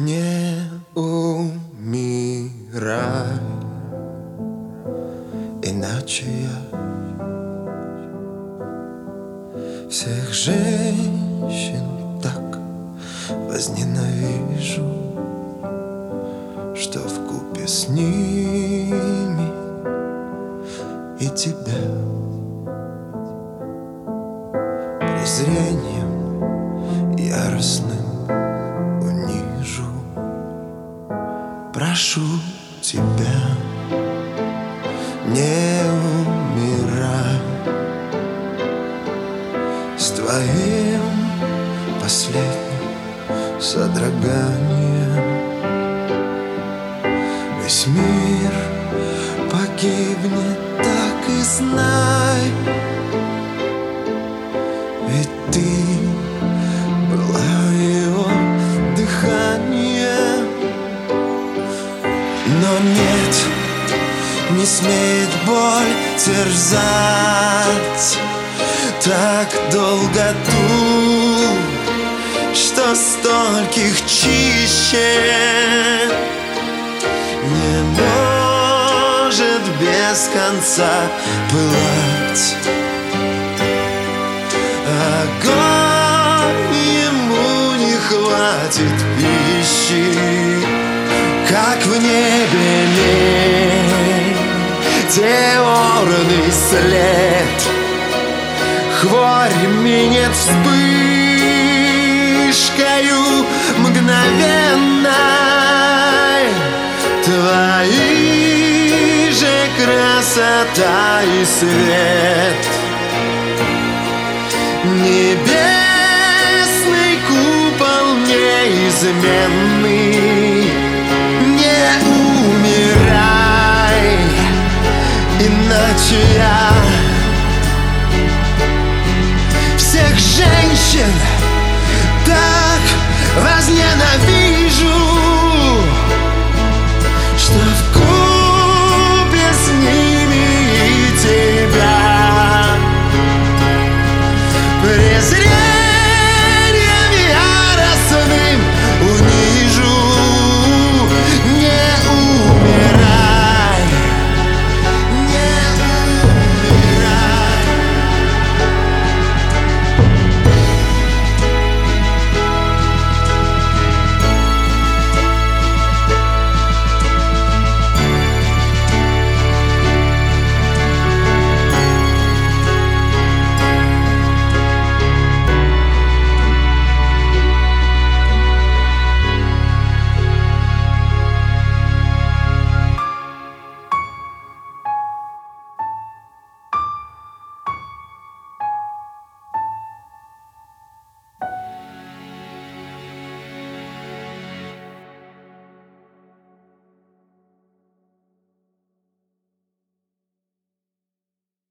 Не умирай, иначе я всех женщин так возненавижу, что вкупе с ними и тебя презрением яростным унижу. Прошу тебя, не умирай с твоим последним содроганием. Весь мир погибнет, так и знай, ведь ты была его дыхание. Но нет, не смеет боль терзать так долго ту, что стольких чище не может без конца пылать. Огонь, ему не хватит пищи, как в небе метеорный след. Хворь минет вспышкою мгновенной. Твои же красота и свет, небесный купол неизменный.